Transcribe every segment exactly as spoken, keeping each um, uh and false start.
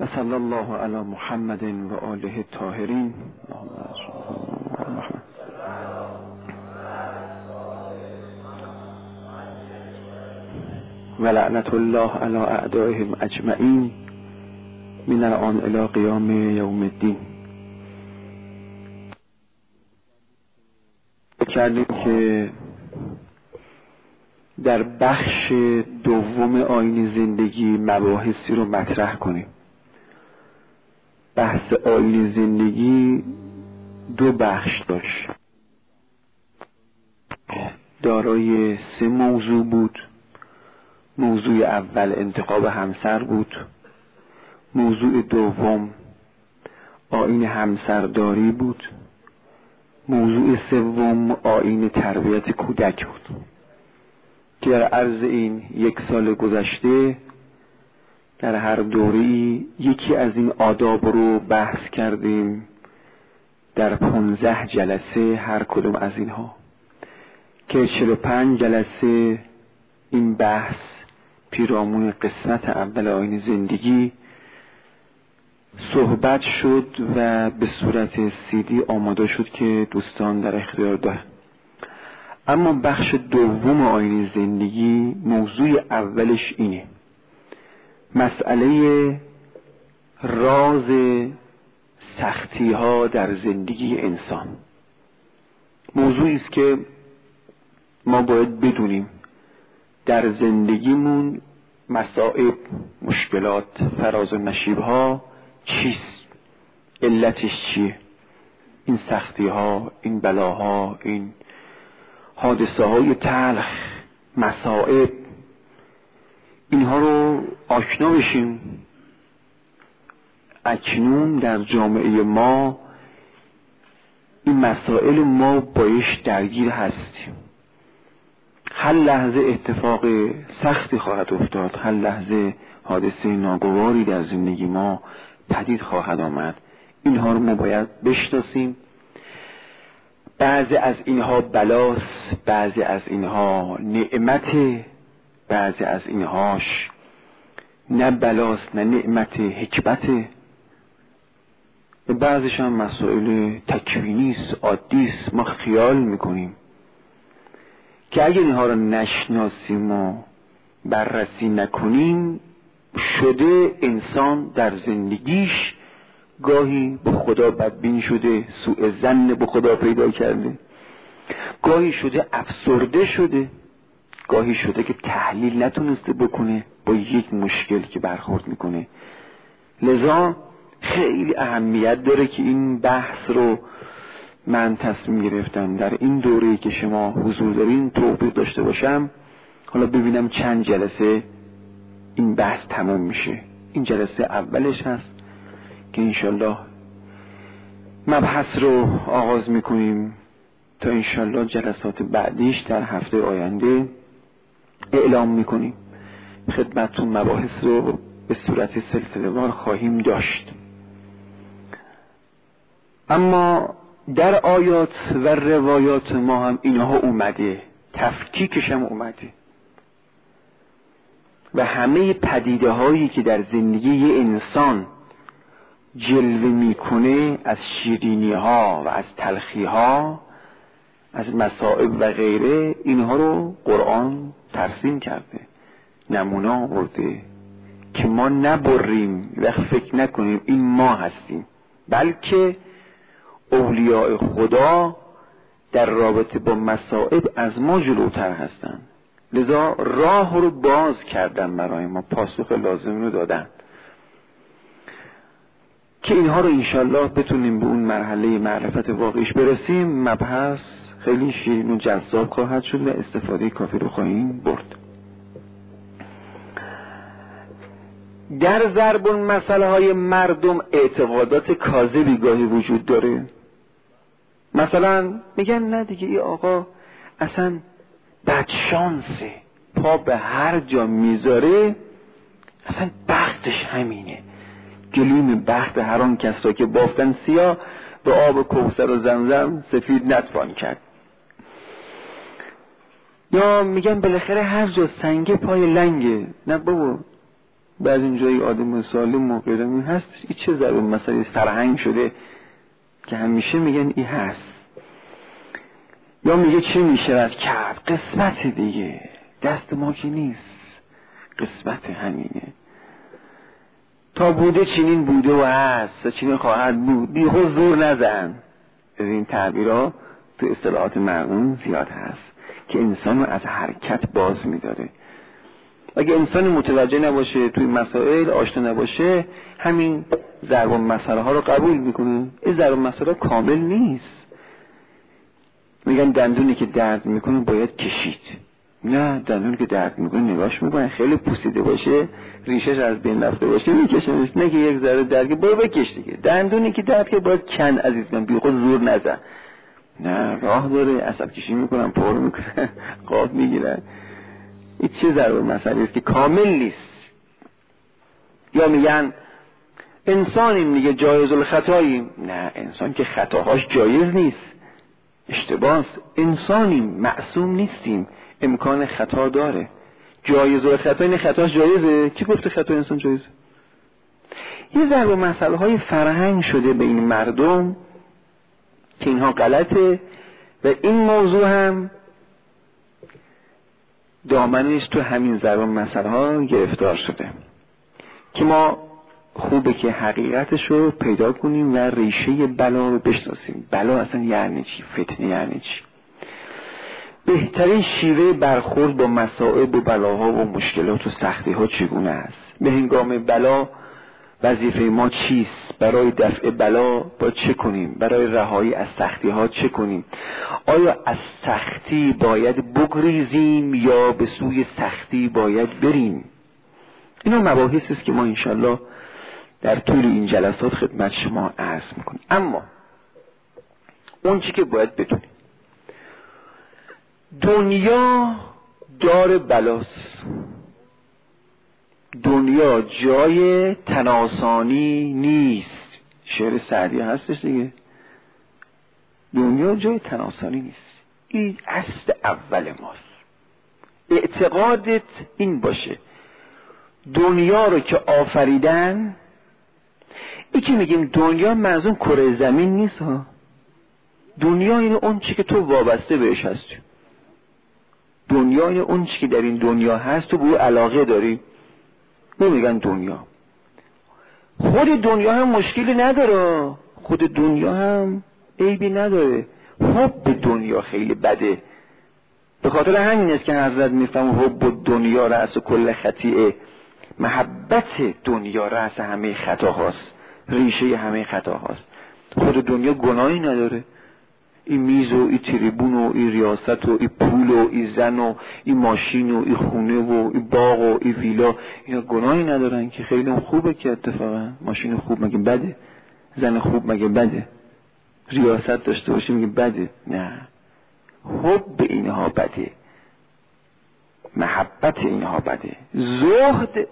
و صلی الله علی محمد و آله الطاهرین. و لعنت الله علی اعدائهم اجمعین من الان الی قیام یوم الدین. کردیم که در بخش دوم آیین زندگی مباحثی رو مطرح کنیم. بحث آیین زندگی دو بخش داشت، دارای سه موضوع بود. موضوع اول انتخاب همسر بود، موضوع دوم آیین همسرداری بود، موضوع سوم آیین تربیت کودک بود که در عرض این یک سال گذشته در هر دوره‌ای یکی از این آداب رو بحث کردیم در پانزده جلسه هر کدوم از اینها، که چهل و پنج جلسه این بحث پیرامون قسمت اول آیین زندگی صحبت شد و به صورت سیدی آماده شد که دوستان در اختیار دارن. اما بخش دوم آیین زندگی موضوع اولش اینه، مسئله راز سختی ها در زندگی انسان. موضوعی است که ما باید بدونیم در زندگیمون مصائب، مشکلات، فراز و نشیب ها چیست، علتش چیه، این سختی ها، این بلاها، این حادثه های تلخ، مصائب، اینها رو آشنا بشیم. اکنون در جامعه ما این مسائل ما بایش درگیر هستیم. هر لحظه اتفاق سختی خواهد افتاد، هر لحظه حادثه ناگواری در زندگی ما پدید خواهد آمد. اینها رو ما باید بشناسیم. بعضی از اینها بلاست، بعضی از اینها نعمت، بعضی از اینهاش نه بلاست نه نعمت، حکمت. بعضیش هم مسائل تکوینی است، عادی است. ما خیال میکنیم که اگه اینها رو نشناسیم و بررسی نکنیم، شده انسان در زندگیش گاهی به خدا بدبین شده، سوء ظن به خدا پیدا کرده، گاهی شده افسرده شده، گاهی شده که تحلیل نتونسته بکنه با یک مشکل که برخورد میکنه. لذا خیلی اهمیت داره که این بحث رو من تصمیم گرفتم در این دوره‌ای که شما حضور دارین توضیح داشته باشم. حالا ببینم چند جلسه این بحث تمام میشه. این جلسه اولش هست که انشالله مبحث رو آغاز میکنیم تا انشالله جلسات بعدیش در هفته آینده اعلام میکنیم. خدمتتون مباحث رو به صورت سلسله وار خواهیم داشت. اما در آیات و روایات ما هم اینها اومده، تفکیکش هم اومده و همه پدیده هایی که در زندگی یه انسان جلوه میکنه، از شیرینی ها و از تلخی ها، از مصائب و غیره، اینها رو قرآن ترسیم کرده، نمونه آورده که ما نبریم و فکر نکنیم این ما هستیم، بلکه اولیاء خدا در رابطه با مصائب از ما جلوتر هستن. لذا راه رو باز کردن برای ما، پاسخ لازم رو دادن که اینها رو انشالله بتونیم به اون مرحله معرفت واقعیش برسیم. مبحث خیلی شیرین و جذاب خواهد شد و استفاده کافی رو خواهیم برد. در ضرب المثل های مردم اعتقادات کاذبی گاهی وجود داره. مثلا میگن نه دیگه این آقا اصلا بدشانسه، پا به هر جا میذاره اصلا بختش همینه. گلیم بخت هر آن کس را که بافتن سیاه، به آب کوثر و زمزم سفید نتوان کرد. یا میگن بالاخره هر جا سنگه پای لنگه. نه بابا، بعد اینجایی آدم سالم و غیره هست. این چه ضرب مسئله فرهنگ شده که همیشه میگن این هست. یا میگه چه میشه کرد؟ قسمت دیگه، دست ما که نیست، قسمت همینه. تا بوده چنین بوده و هست و چنین خواهد بود، بی خود زور نزن. از این تعبیرها تو اصطلاحات مرحوم زیاد هست که انسان رو از حرکت باز میداره. اگه انسان متوجه نباشه، توی مسائل آشنا نباشه، همین ضرب المثل ها رو قبول میکنه. این ضرب المثل ها کامل نیست. میگن دندونی که درد میکنه باید کشید. نه، دندونی که درد میکنه نگاش میکنه، خیلی پوسیده باشه، ریشش از بین رفته باشه میکشنش. نه که یک ذره درد باید بکش دیگه. دندونی که درد که باید کن عزیزم، بی خود زور نزن. نه، راه داره، عصب کشی میکنن، پر میکنن، قاب میگیرن. این چه ضرب مسئله است که کامل نیست. یا میگن انسانیم دیگه، جایز الخطاییم. نه، انسان که خطاهاش جایز نیست، اشتباهه. انسانیم، معصوم نیستیم، امکان خطا داره. جایز الخطا، این خطاش جایزه؟ کی گفته خطا انسان جایزه؟ یه ضرب مسئله های فرهنگ شده به این مردم که اینها غلطه و این موضوع هم دامنش تو همین ضرب مسئله ها گرفتار شده که ما خوبه که حقیقتش رو پیدا کنیم و ریشه بلا رو بشناسیم. بلا اصلا یعنی چی؟ فتنه یعنی چی؟ بهترین شیوه برخورد با مصائب و بلاها و مشکلات و سختی ها چگونه است؟ به هنگام بلا وظیفه ما چیست؟ برای دفع بلا با چه کنیم؟ برای رهایی از سختی ها چه کنیم؟ آیا از سختی باید بگریزیم یا به سوی سختی باید بریم؟ اینا مباحثی است که ما انشالله در طول این جلسات خدمت شما عرض میکنیم. اما اون چی که باید بدونیم، دنیا دار بلاست. دنیا جای تناسانی نیست. شعر سعدی هستش دیگه، دنیا جای تناسانی نیست. این اصل اول ماست. اعتقادت این باشه دنیا رو که آفریدن، این که میگیم دنیا منظور کره زمین نیست ها. دنیا اینه اون چی که تو وابسته بهش هستی. دنیا اینه اون چی که در این دنیا هست تو به او علاقه داری. نمیگن دنیا. خود دنیا هم مشکلی نداره، خود دنیا هم عیبی نداره. حب دنیا خیلی بده. به خاطر همین است که حضرت میفهم حب دنیا رأس کل خطیئه. محبت دنیا رأس همه خطا هاست، ریشه همه خطا هاست. خود دنیا گناهی نداره. این میز و این تریبون و این ریاست و این پول و این زن و این ماشین و این خونه و این باغ و این ویلا، اینا گناهی ندارن که خیلی خوبه که اتفاقا ماشین خوب مگه بده؟ زن خوب مگه بده؟ ریاست داشته باشه مگه بده؟ نه، حب اینها بده، محبت اینها بده. زهد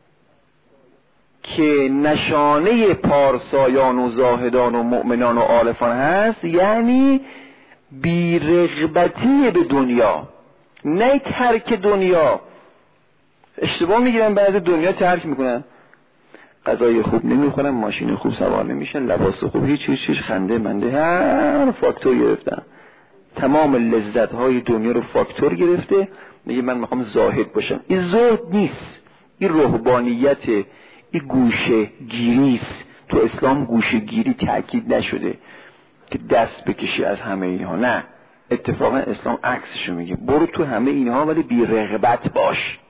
که نشانه پارسایان و زاهدان و مؤمنان و عارفان هست، یعنی بی‌رغبتی به دنیا، نه ترک دنیا. اشتباه میگیرن، بعضی دنیا ترک میکنن، غذای خوب نمیخورن، ماشین خوب سوار نمیشن، لباس خوب، هیچ هیچ هیچ خنده منده، هر فاکتور گرفتن، تمام لذت های دنیا رو فاکتور گرفته. میگه من میخوام زاهد باشم. این زهد نیست، این رهبانیت، این گوشه گیریست. تو اسلام گوشه گیری تأکید نشده که دست بکشی از همه اینها، نه، اتفاقا اسلام عکسشو میگه، برو تو همه اینها ولی بی رغبت باش.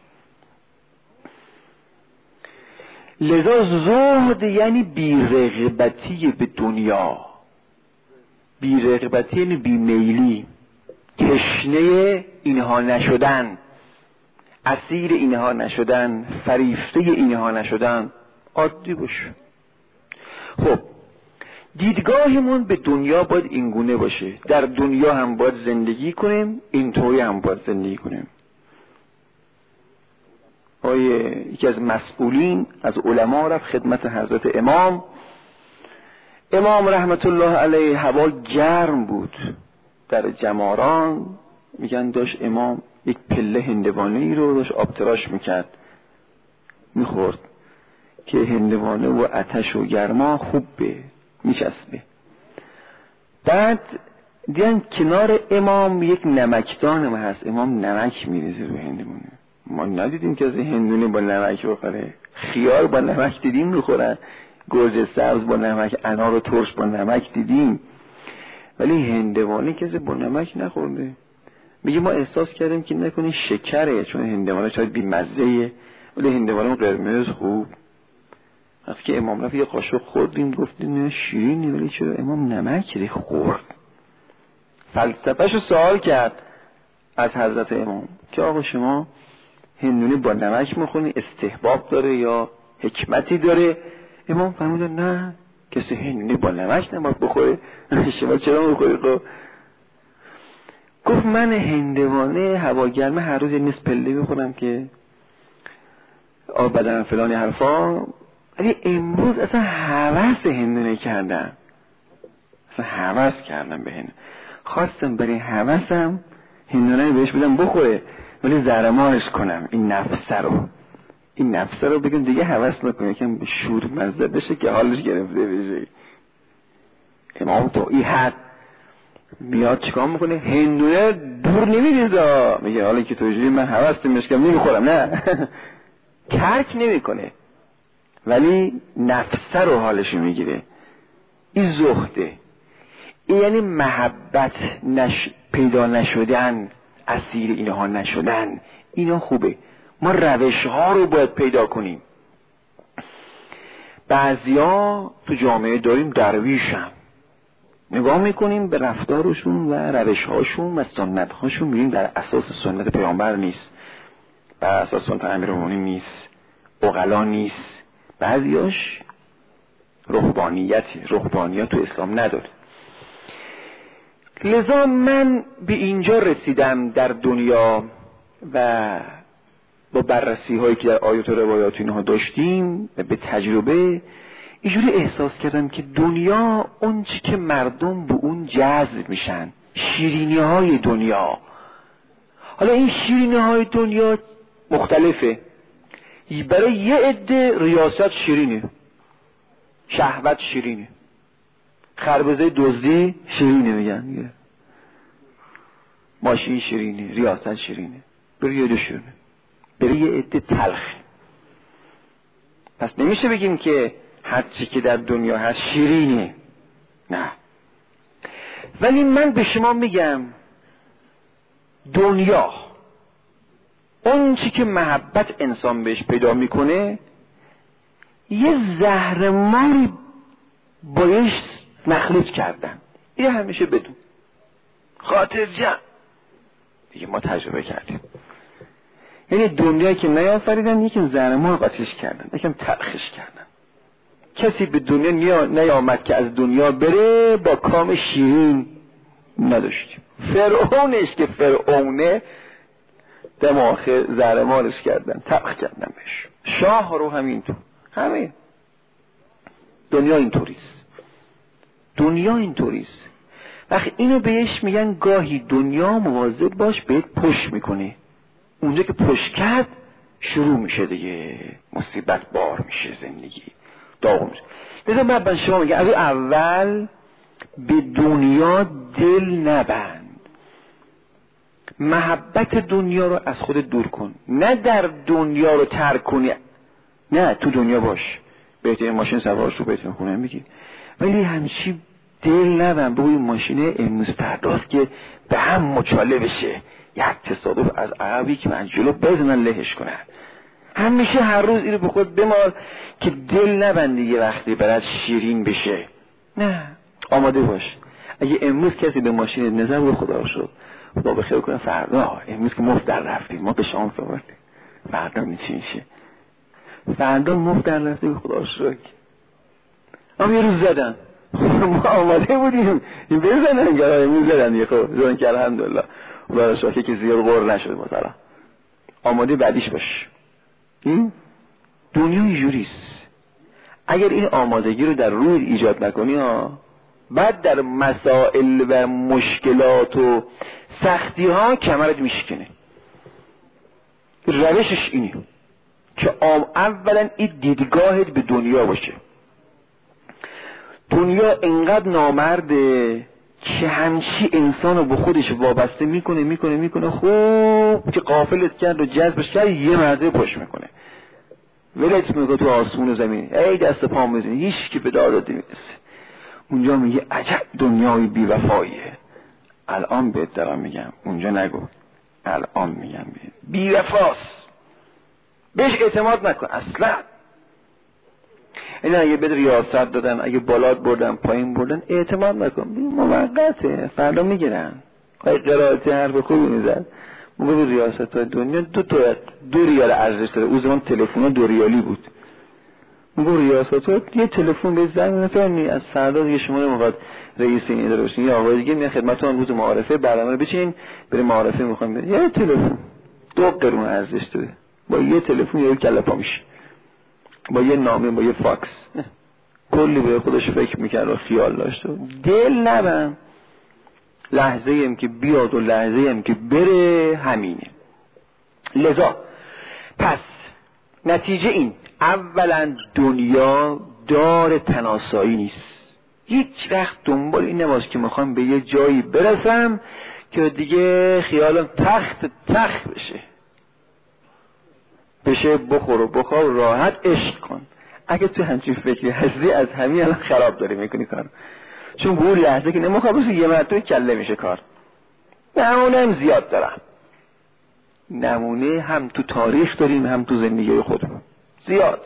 لذا زهد یعنی بی رغبتی به دنیا، بی رغبتی یعنی بی میلی، تشنه اینها نشدن، اسیر اینها نشدن، فریفته اینها نشدن، عادی باشه. خب دیدگاهمون به دنیا باید اینگونه باشه، در دنیا هم باید زندگی کنیم، اینطوری هم باید زندگی کنیم. آیه یکی از مسئولین از علما رفت خدمت حضرت امام. امام رحمت الله علیه هوا گرم بود در جماران، میگن داشت امام یک پله هندوانه‌ای رو داشت آبتراش میکرد. میخورد که هندوانه و آتش و گرما خوب به میچسبه. بعد دیدن کنار امام یک نمکدان هم هست، امام نمک میریزه رو هندوانه. ما ندیدیم که از هندونه با نمک بخوره. خیار با نمک دیدیم میخورن، گوجه سبز با نمک، انار و ترش با نمک دیدیم، ولی هندوانه کسی با نمک نخورده. میگه ما احساس کردیم که نکنه شکره، چون هندوانه شاید بی‌مزه‌ایه، ولی هندوانه قرمز خوب. وقتی که امام رفت یه قاشق خوردیم گفتیم نه شیرینی، ولی چرا امام نمک ری خورد؟ فلسفه‌شو سوال کرد از حضرت امام که آقا شما هندونه با نمک میخونی استحباب داره یا حکمتی داره؟ امام فرمود نه، کسی هندونه با نمک نباید بخوره. شما چرا میخوری؟ خب گفت من هندوانه هوا گرمه هر روز یه نصف پله میخورم که آب بدن فلانی حرفا، ولی امروز اصلا هوس هندونه کردم، اصلا هوس کردم به هندونه، خواستم برای هوسم هندونه بهش بدم بخوره، ولی زهرمارش کنم این نفسه رو این نفسه رو بگم دیگه هوس نکنه، یکم شور مزه بشه که حالش گرفته بشه. امام تو این حد میاد چیکار میکنه؟ هندونه دور نمیریزه، میگه حالا که توجیه من هوس میشکم نمیخورم، نه کرک نمیکنه، ولی نفسه رو حالش میگیره. این زهده، این یعنی محبت نش... پیدا نشدن، اسیر اینها نشدن. اینا خوبه، ما روش ها رو باید پیدا کنیم. بعضیا تو جامعه داریم درویشن، نگاه میکنیم به رفتارشون و روش هاشون و سنت هاشون، میبینیم در اساس سنت پیامبر نیست، بر اساس سنت امیرالمومنین نیست، عقلا نیست. بعضیاش رهبانیتی، رهبانیت تو اسلام نداره. لذا من به اینجا رسیدم در دنیا و با بررسی هایی که در آیات و روایات اینها داشتیم و به تجربه اینجوری احساس کردم که دنیا اون چی که مردم به اون جذب میشن، شیرینی های دنیا. حالا این شیرینی های دنیا مختلفه. برای یه عده ریاست شیرینه، شهوت شیرینه، خربزه دزدی شیرینه، میگن ماشین شیرینه، ریاست شیرینه، برای یه عده شیرینه، برای یه عده تلخه. پس نمیشه بگیم که هر چی که در دنیا هست شیرینه، نه. ولی من به شما میگم دنیا اون چی که محبت انسان بهش پیدا میکنه یه زهرماری بایش مخلوط کردن. این همیشه بدون خاطر جمع دیگه ما تجربه کردیم. یعنی دنیایی که نیافریدن یکم زهرمار قاطیش کردن، یکم تلخش کردن. کسی به دنیا نیامد که از دنیا بره با کام شیرین نداشتیم. فرعونش که فرعونه دماغ زهرمارش کردن، تلخ کردن بهش. شاه رو همینطور، همین دنیا اینطوریست، دنیا اینطوریست. وقتی اینو بهش میگن گاهی دنیا مواظب باش بهت پشت میکنه، اونجا که پشت کرد شروع میشه دیگه مصیبت بار میشه، زندگی داغ میشه. لذا من به شما میگم از اول به دنیا دل نبند، محبت دنیا رو از خودت دور کن، نه در دنیا رو ترک کنی، نه تو دنیا باش، بهترین ماشین سوار شو، بهترین خونه هم بگیر، ولی همچی دل نبند به این ماشینه امروز پرداست که به هم مچاله بشه، یک تصادف از عقبی که من جلو بزنن لهش کنن. همیشه هر روز اینو به خود بمال که دل نبندی یه وقتی برات شیرین بشه، نه، آماده باش. اگه امروز کسی به ماشین نظر به خدا شد، خدا به خیر کنه، فردا امروز که مفت در رفتیم، ما به شانس آوردیم، فردا میچی میشه؟ فردا مفت در رفتیم، به خدا شکر. اما یه روز زدن، ما آماده بودیم این بزنن، گرای امروز زدن یه خب زدن که الحمدلله خدا شکر که زیاد غور نشد. مثلا آماده بعدیش باش. این دنیا اینجوریست. اگر این آمادگی رو در روی ایجاد نکنی ها، بعد در مسائل و مشکلات و سختی ها کمرت میشکنه. روشش اینه، که اولا این دیدگاهت به دنیا باشه. دنیا انقدر نامرده که همچی انسانو به خودش وابسته میکنه میکنه میکنه خوب که غافلت کرد و جذبش کرد یه مرده پشت میکنه، ولت میگه تو آسمون و زمین، ای دست پا میزنی، هیچ کی به دادت نمیرسه. اونجا میگه عجب دنیای بی وفاییه. الان بهت دارم میگم، اونجا نگو، الان میگم بی وفاست، بهش اعتماد نکن اصلا. این اگه بده ریاست دادن، اگه بالات بردن پایین بردن، اعتماد نکن، موقته، فردا میگیرن. خواهی قرائتی حرف خوبی میزن، موقع ریاست های دنیا دو تا دو ریال ارزش داره. او زمان تلفن ها دو ریالی بود. موقع ریاست ها یه تلفن به زنگ نفرمی از فردا دیگه شما نمیخواد رئیس این اداره باشین، یا آقای دیگه میاد خدمتتون روز معارفه برنامه بچین برای معارفه میخوام برید، یه تلفن دو قرون ارزش داره، با یه تلفن یه کله پا میشه، با یه نامه، با یه فاکس. کلی به خودش فکر میکرد و خیال داشت. دل نبم، لحظه ایم که بیاد و لحظه ایم که بره، همینه. لذا پس نتیجه این، اولا دنیا دار تناسایی نیست. هیچ وقت دنبال این نباش که میخوام به یه جایی برسم که دیگه خیالم تخت تخت بشه بشه بخور و بخور و راحت عشق کن. اگه تو همچین فکری هستی از همین الان خراب داری میکنی کار، چون به اون لحظه که نمیخواد بسی یه مرتبه کله میشه کار. نمونه هم زیاد دارم، نمونه هم تو تاریخ داریم هم تو زندگی خودمون زیاد.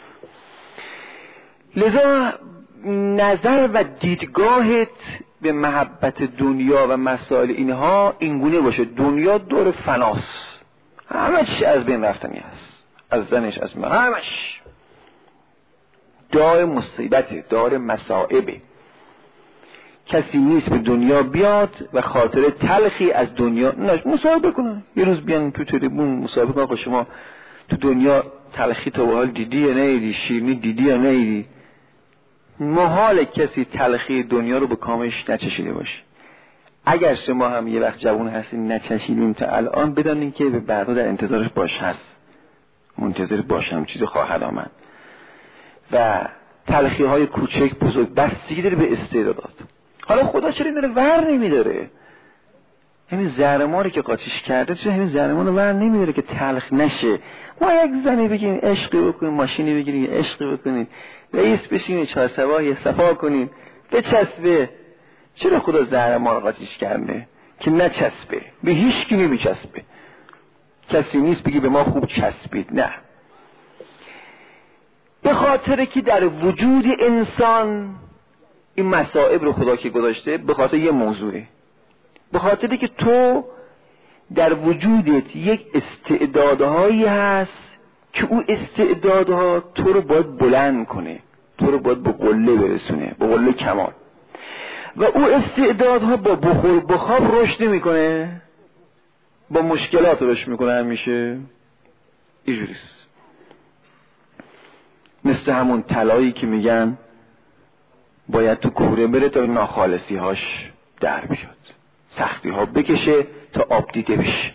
لذا نظر و دیدگاهت به محبت دنیا و مسائل اینها اینگونه باشه. دنیا دور فناست، همش از بین رفتنی هست، از زنش از من همش دار مصیبته، دار مصائبه. کسی نیست به دنیا بیاد و خاطر تلخی از دنیا مصاحبه کنه. یه روز بیان تو تریبون مصاحبه کنه که شما تو دنیا تلخی تا به حال دیدی یا نیدی، شیرینی دیدی یا نیدی. محال کسی تلخی دنیا رو به کامش نچشیده باشه. اگر شما هم یه وقت جوان هستین نچشیدین تا الان، بدانین که به بعدا در انتظارش باش هست، منتظر باشم چیزی خواهد آمد. و تلخی های کوچک بزرگ بستگی داره به استعدادات. حالا خدا چرا این رو ور نمیداره؟ همین زهرماری که قاطیش کرده چرا همین زهرمان رو ور نمیداره که تلخ نشه؟ ما یک زنی بگیم عشقی بکنیم، ماشینی بگیریم عشقی بکنیم، رئیس بشیم چهار سوار صفا کنیم بچسبه. چرا خدا زهرمان رو قاطیش کرده که نچسبه؟ به هیچ کی نمیچسبه. کسی نیست بگی به ما خوب چسبید، نه، به خاطر که در وجود انسان این مصائب رو خدا که گذاشته به خاطر یه موضوعه. به خاطری که تو در وجودت یک استعدادهایی هست که او استعدادها تو رو باید بلند کنه، تو رو باید به قله برسونه، به قله کمال. و او استعدادها با بخور بخواب رشد نمی کنه، با مشکلات رشد میکنه همیشه. اینجوریست. مثل همون طلایی که میگن باید تو کوره بره تا ناخالصی هاش در بیاد، سختی ها بکشه تا آب دیده بشه.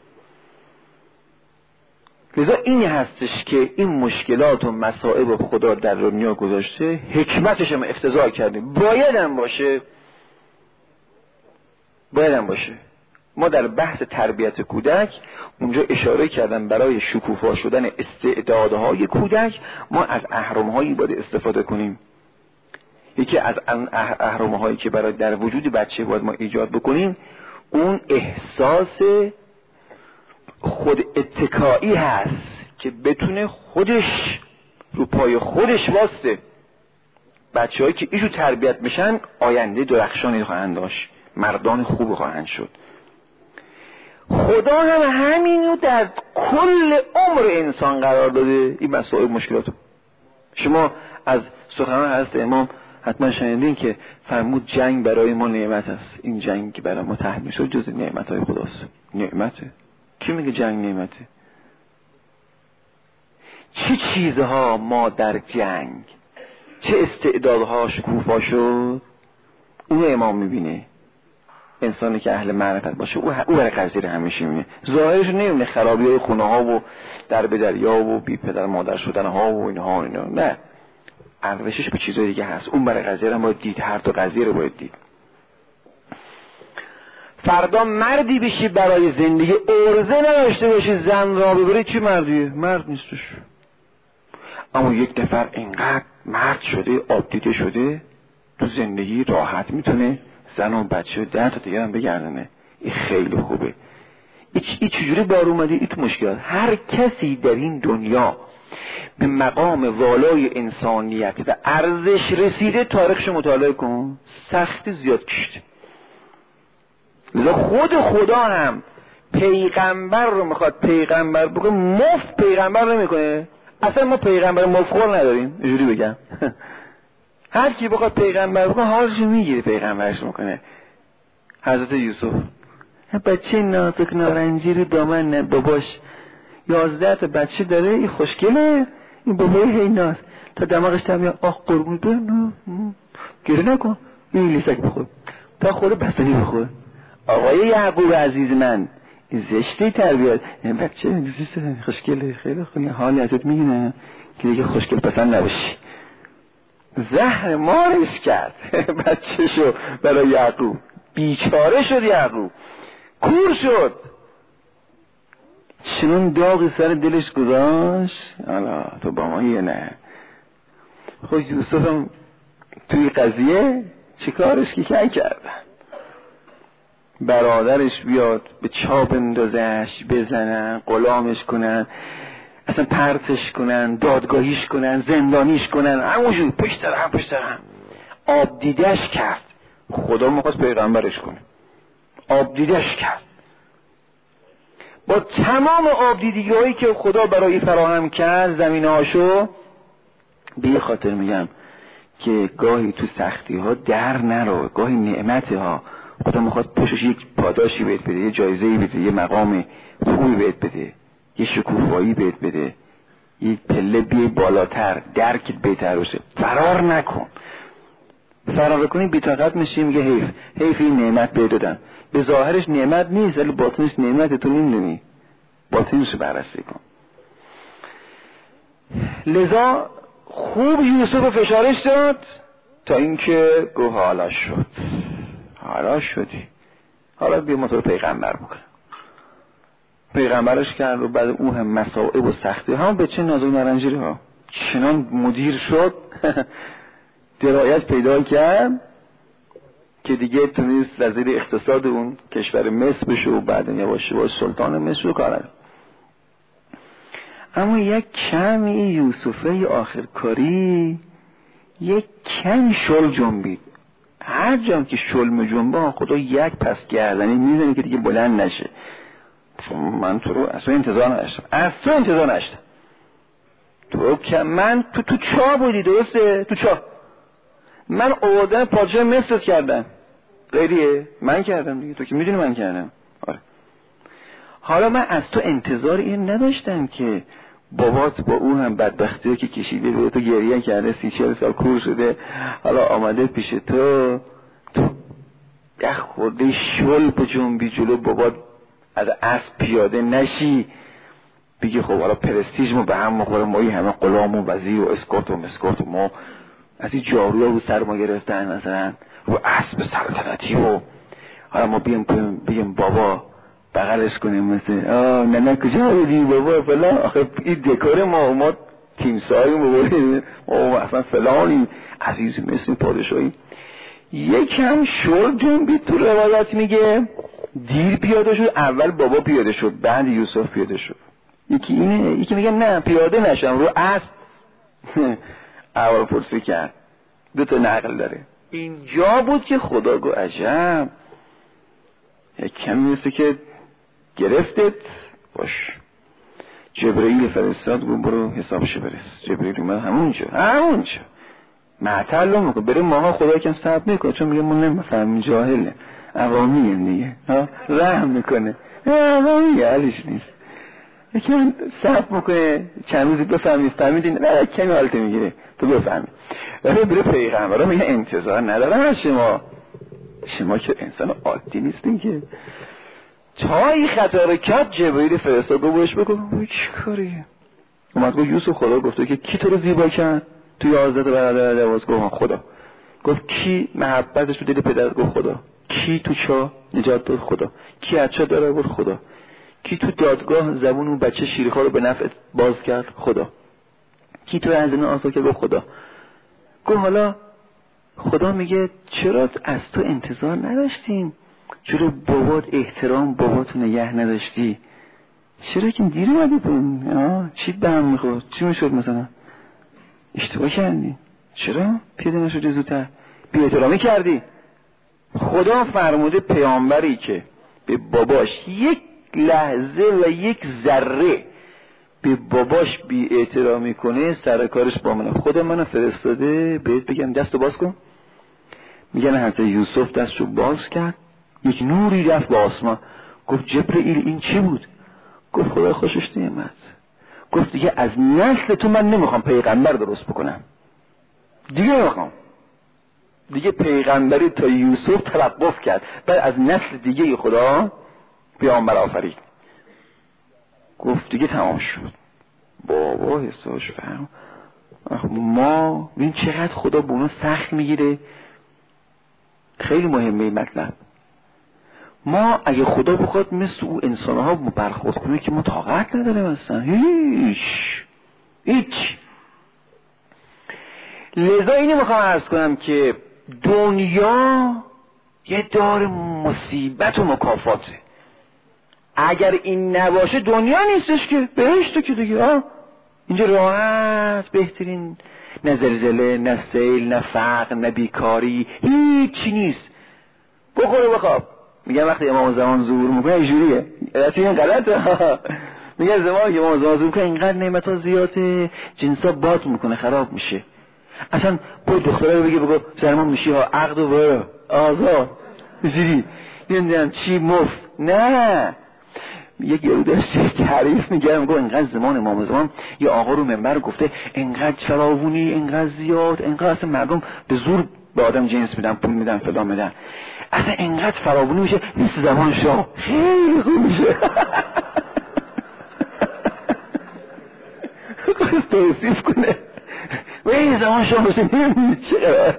لذا این هستش که این مشکلات و مصائب خدا در دنیا گذاشته، حکمتش هم افتضاح کرده، باید هم باشه، باید هم باشه. ما در بحث تربیت کودک اونجا اشاره کردم برای شکوفا شدن استعدادهای کودک ما از اهرم‌هایی باید استفاده کنیم. یکی از اهرم‌هایی که برای در وجود بچه باید ما ایجاد بکنیم اون احساس خود اتکایی هست که بتونه خودش رو پای خودش واسه. بچه‌هایی که ایشو تربیت میشن آینده درخشانی خواهند داشت، مردان خوب خواهند شد. خدا هم همینو در کل عمر انسان قرار داده، این مسائل مشکلاتو. شما از سخنان حضرت امام حتما شنیدین که فرمود جنگ برای ما نعمت است. این جنگ که برای ما تحمیل شد جز نعمت‌های خداست. نعمته. کی میگه جنگ نعمته؟ چه چیزها ما در جنگ، چه استعدادها شکوفا شد، اون امام میبینه. انسانی که اهل معرفت باشه او او برای قضیه همیشه میبینه، ظاهرش نمیبینه خرابی های خونه ها و در به دریا و بی پدر مادر شدن ها و اینها اینا، نه، ارزشش به چیزای دیگه هست. اون برای قضیه هم باید دید، هر دو قضیه رو باید دید. فردا مردی بشی برای زندگی، ارزه نداشته باشی زن را ببری، چی مردیه؟ مرد نیستش. اما یک نفر اینقدر مرد شده، آبدیده شده، تو زندگی راحت میتونه زن و بچه و ده تا دیگه هم بگردنه. این خیلی خوبه. این چجوری بار اومده؟ این تو مشکلات. هر کسی در این دنیا به مقام والای انسانیت و ارزش رسیده، تاریخش مطالعه کن، سختی زیاد کشیده. لذا خود خدا هم پیغمبر رو میخواد پیغمبر بکنه، مفت پیغمبر نمیکنه. اصلا ما پیغمبر مفخور نداریم، اینجوری بگم. هر کی بخواد پیغمبر بکنه حالش میگیره، پیغمبرش میکنه. حضرت یوسف بچه نازک نارنجی رو دامن باباش، یازده تا بچه داره، این خوشگله، این بابای هیناست، تا دماغش تا میاد آخ قربون تو نه گره نکن، این لیسک بخور تا خود بستنی بخور. آقای یعقوب عزیز من، این زشته تربیت، این بچه زشته خوشگله، خیلی خوبی، حالی ازت میگیره که دیگه خوشگل پسند نباشی. زهر مارش کرد بچه شو برای یعقوب، بیچاره شد یعقوب، کور شد، چنون داغی سر دلش گذاشت. حالا تو با ما یه نه. خود یوسف هم توی قضیه چه کارش که کن کردن، برادرش بیاد به چاپ اندازش، بزنن، غلامش کنن، اصلا پرتش کنن، دادگاهیش کنن، زندانیش کنن، همونجور پشت سر هم پشت سر هم. آب دیدش کرد. خدا میخواست پیغمبرش کنه، آب دیدش کرد. با تمام آب دیدگی هایی که خدا برای فراهم کرد زمینه هاشو، به یه خاطر میگم که گاهی تو سختی ها در نرو، گاهی نعمت ها خدا میخواد پشتش یک پاداشی بهت بده، یه جایزه‌ای بده، یه مقام خوبی بهت بده، یه شکوفایی بهت بده، یه پله بیای بالاتر، درکت بهتر بشه. فرار نکن. فرار کنی بی‌طاقت میشی، میگه حیف حیف این نعمت بهت دادم. به ظاهرش نعمت نیست ولی باطنش نعمت، تو نمیدونی، باطنش بررسی کن. لذا خوب یوسف فشارش داد تا اینکه گو حالا شد، حالا شدی، حالا بیا ما تو رو پیغمبر بکن. پیغمبرش کرد و بعد اون هم مصائب و سختی ها به چه نازک نارنجی ها چنان مدیر شد درایت پیدا کرد که دیگه تونست وزیر اقتصاد اون کشور مصر بشه و بعد یواش یواش سلطان مصر رو کاره. اما یک کمی یوسفه آخر کاری یک کمی شل جنبید. هر جام که شل جنبه خدا یک پس گردنی میزنه که دیگه بلند نشه. من تو رو اصلا انتظار نداشتم، اصلا انتظار نداشتم. تو که من تو تو چا بودی، درسته؟ تو چا من آوردن پادشاه مصر کردم، غیریه من کردم دیگه، تو که میدونی من کردم. آره. حالا من از تو انتظار این نداشتم که بابات با اون هم بدبختی که کشیده به تو گریه کرده، سی چهل سال کور شده، حالا آمده پیش تو، تو یک خورده شل به جنبی جلو بابات از اسب پیاده نشی، بگی خب حالا پرستیژمو به هم مخوره، ما این همه غلام و وزیر و اسکورت و مسکورت و ما از این جاروها رو سر ما گرفتن، مثلا رو اسب سلطنتی و حالا ما بیم بیم بابا بغلش کنیم مثل آه نه نه کجا بودی بابا فلان، آخه این دکور ما ما تیمسایی مباریم ما اصلا فلانی عزیز مثل پادشاهی. یکم شل جنبی تو روایت میگه دیر پیاده شد، اول بابا پیاده شد بعد یوسف پیاده شد. یکی اینه، یکی میگه نه پیاده نشم رو اسب اول پرسی کرد. دو تا نقل داره. اینجا بود که خدا گو عجب یک کمی مثل که گرفتت باش. جبرئیل فرستاد گو برو حسابشو برس. جبرئیل اومد همونجا همونجا معطل میکنه، بره ماها خدا کم صبر میکنه، چون میگه ما نمیفهمیم، جاهله، عوامی هم دیگه رحم میکنه، عوامی حالش نیست، یکم صبر میکنه چند روزی بفهمید فهمیدین نه کمی حالت میگیره تو بفهمید. ولی بره پیغمبرا میگه انتظار ندارم از شما شما که انسان عادی نیستین که. تا این خطا رو کرد جبرئیل فرستاد گفت بهش بگو چی کاری؟ اومد گفت یوسف خدا گفته که کی تو رو زیبا کرد؟ تو یازده برادر لواز گفت خدا. گفت کی محبتش تو دل پدر؟ گفت خدا. کی تو چاه نجات داد؟ خدا. کی از چاه داره؟ گفت خدا. کی تو دادگاه زبون اون بچه شیرخوار رو به نفع باز کرد؟ خدا. کی تو زندان آزاد کرد؟ گفت خدا. گفت حالا خدا میگه چرا از تو انتظار نداشتیم؟ چرا بابات احترام باباتو نگه نداشتی؟ چرا که دیر اومدی پون؟ چی به هم میخورد؟ چی میشد مثلا؟ اشتباه کردی؟ چرا پیدا نشدی زودتر؟ بی احترامی کردی؟ خدا فرموده پیامبری که به باباش یک لحظه و یک ذره به باباش بی احترامی کنه سر کارش با منه. خدا منو فرستاده بهت بگم دستو باز کن. میگن حضرت یوسف دستو باز کرد، یک نوری رفت به آسمان. گفت جبرئیل این چی بود؟ گفت خدا خوشش نیامد. گفت دیگه از نسل تو من نمیخوام پیغمبر درست بکنم، دیگه نمیخوام. دیگه پیغمبری تا یوسف توقف کرد، بعد از نسل دیگه خدا پیامبر آفرید. گفت دیگه تمام شد. بابا حساش فهم ما ببین چقدر خدا به اونو سخت میگیره. خیلی مهمه این مطلب. ما اگه خدا بخواد مثل او انسانها برخورد کنه که ما طاقت نداریم اصلا، هیچ هیچ. لذا اینو میخوام عرض کنم که دنیا یه دار مصیبت و مکافاته. اگر این نباشه دنیا نیستش که، بهشته که دیگه. آه اینجا راحت بهترین، نه زلزله نه سیل نه فقر نه بیکاری، هیچی نیست. بخور و بخواب. میگن وقتی امام زمان ظهور میکنه اینجوریه، البته این غلطه. میگن زمان امام زمان ظهور میکنه اینقدر نعمت‌ها زیاده جنسا باد میکنه خراب میشه. اصلا با دختره رو بگه بگو سرمان میشی ها عقد و برو آزاد اینجوری نمیدونم چی مفت. نه یک یارو داشته تعریف میگه میگه اینقدر زمان امام زمان یه آقا رو منبر گفته اینقدر فراوونی اینقدر زیاد، اینقدر اصلا مردم به زور به آدم جنس میدن پول میدن فلان میدن، اصلا اینقدر فراوونی میشه نیست زمان شاه خیلی خوب میشه. خواست توصیف کنه و این زمان شاه باشه نمیدونی چه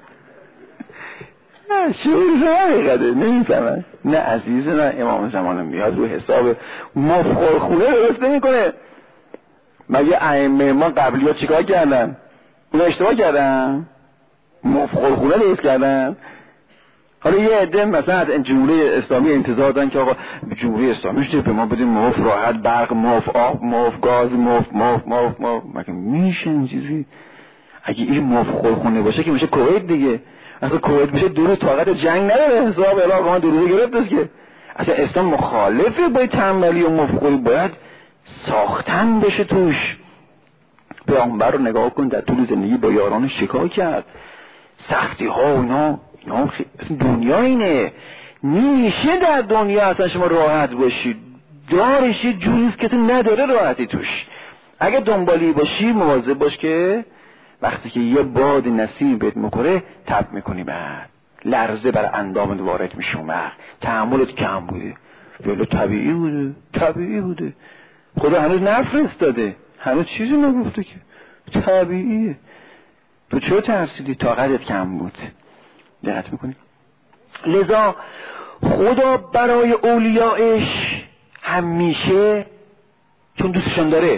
شعورش نمیقده نمیفهمن. نه عزیز نه امام زمان میاد رو حساب مفخور خونه درست نمی کنه. مگه ائمه ما قبلی ها چیکار کردن؟ اونا اشتباه کردن؟ مفخور خونه درست کردن؟ حالا یه عده مثلا از جمهوری اسلامی انتظار دارن که آقا جمهوری اسلامی شده به ما بدیم مف راحت برق مف آب مف گاز مف مف مف مف. مگه میشه این چیزی؟ اگه این مفخور خونه باشه که میشه کویت دیگه. اصلا کویت میشه دور طاقت جنگ نداره، حساب علاقه ما دروغ گرفتش که. اصلا اسلام مخالفه با تنبلی و مفخوری، باید ساختن بشه توش. پیامبر رو نگاه کن در طول زندگی با یاران شکار کرد، سختی ها و اینا اینا اصلا دنیا اینه. نیشه در دنیا اصلا شما راحت باشید، دارش یه جوریست که تو نداره راحتی توش. اگه دنبالی باشی مواظب باش که وقتی که یه باد نسیم بهت میخوره تب میکنی، بعد لرزه بر اندامت وارد میشه، اون تحملت کم بوده. ولی طبیعی بوده طبیعی بوده. خدا هنوز نفرستاده، هنوز چیزی نگفته که طبیعیه. تو چرا ترسیدی؟ طاقتت کم بود. دقت میکنی؟ لذا خدا برای اولیائش همیشه چون دوستشون داره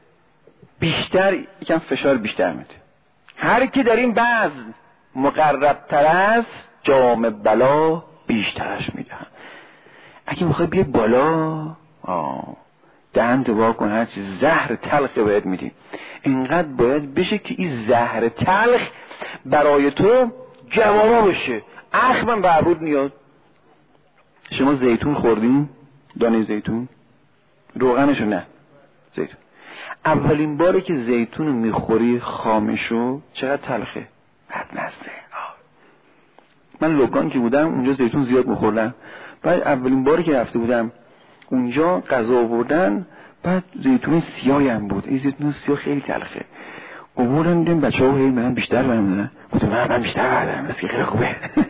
بیشتر یکم فشار بیشتر میده. هر کی در این بزم مقربتر است جام بلا بیشترش میدن. اگه میخوای بیای بالا آه دهن دوا کن، هر چیز زهر تلخ باید میدیم. اینقدر باید بشه که این زهر تلخ برای تو جوابا بشه. اخمم برود میاد. شما زیتون خوردین؟ دانه زیتون؟ روغنشو نه زیتون. اولین باری که زیتون میخوری خامشو چقدر تلخه؟ بدمزه. من لوگان که بودم اونجا زیتون زیاد میخوردم. بعد اولین باری که رفته بودم اونجا غذا آوردن، بعد زیتون سیاهی هم بود. این زیتون سیاه خیلی تلخه. آوردن دیدم بچه‌ها هی من بیشتر برمی‌دادن. گفتم من من بیشتر بردارم، بس خیلی خوبه.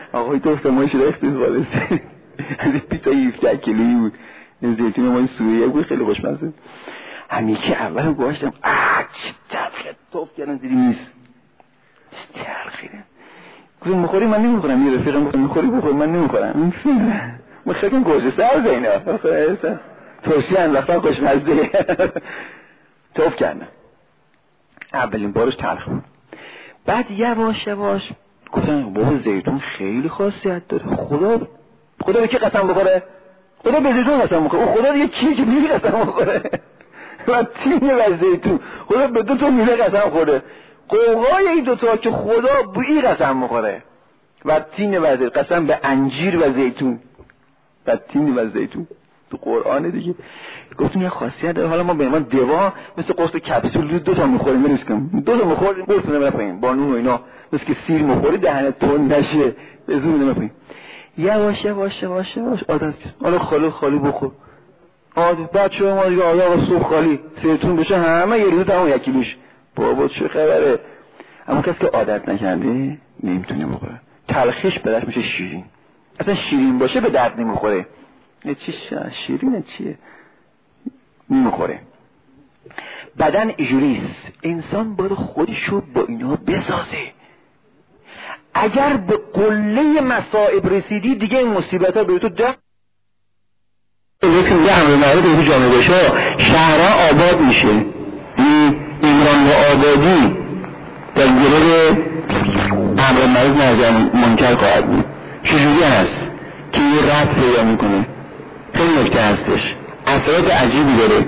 آقای دکتر ما شده اختیار از این پیتا هفده کیلویی بود، این زیتون ما این سوریه بود، خیلی خوشمزه. همین که اول گوشتم آه چه تلخه، توف کردن زیر میز، چه تلخه. گفتم میخوری؟ من نمیخورم. یه رفیقم گفت میخوری بخور، من نمیخورم. من خیلی گوشت سر زینا ترشی انداختم خوشمزه. توف کردم. اولین بارش تلخ بود. بعد یواش یواش گفتم بابا زیتون خیلی خاصیت داره. خدا خدا به کی قسم بخوره؟ خدا به زیتون قسم بخوره. او خدا دیگه کیه که میگه قسم بخوره؟ و تین و زیتون خدا به دو تا میوه قسم خورده. قوقای این دو تا که خدا به این قسم بخوره. و تین و زیتون قسم به انجیر و زیتون. و تین و زیتون تو قرآن دیگه. گفتم یه خاصیت داره. حالا ما به عنوان دوا مثل قرص کپسول دو تا میخوریم، میریز کنیم دو تا میخوریم قرص نمیره پایین با نون و اینا، مثل که سیر میخوری دهنت تون نشه به زور نمیره پایین. یواش یواش یواش یواش عادت. حالا خالی خالی بخور. عادت. بچه‌ها ما دیگه آیا صبح خالی زیتون بشه همه یه روز تمام یک کیلوش. بابا چه خبره؟ اما کسی که عادت نکرده نمیتونه بخوره. تلخیش بدش میشه شیرین. اصلا شیرین باشه به درد نمیخوره. نه چی شیرینه چیه؟ نمیخوره. بدن اینجوریست. انسان باید خودشو با اینا بسازه. اگر به قله مصائب رسیدی دیگه این مصیبت ها به تو ده روز که همه مرد به جامعه باشه شهرها آباد میشه. ایمران و آبادی در گروه امر معروف نهی عن منکر خواهد بود. چجوری هست که یه رد پیدا میکنه؟ خیلی نکته هستش، اثرات عجیبی داره.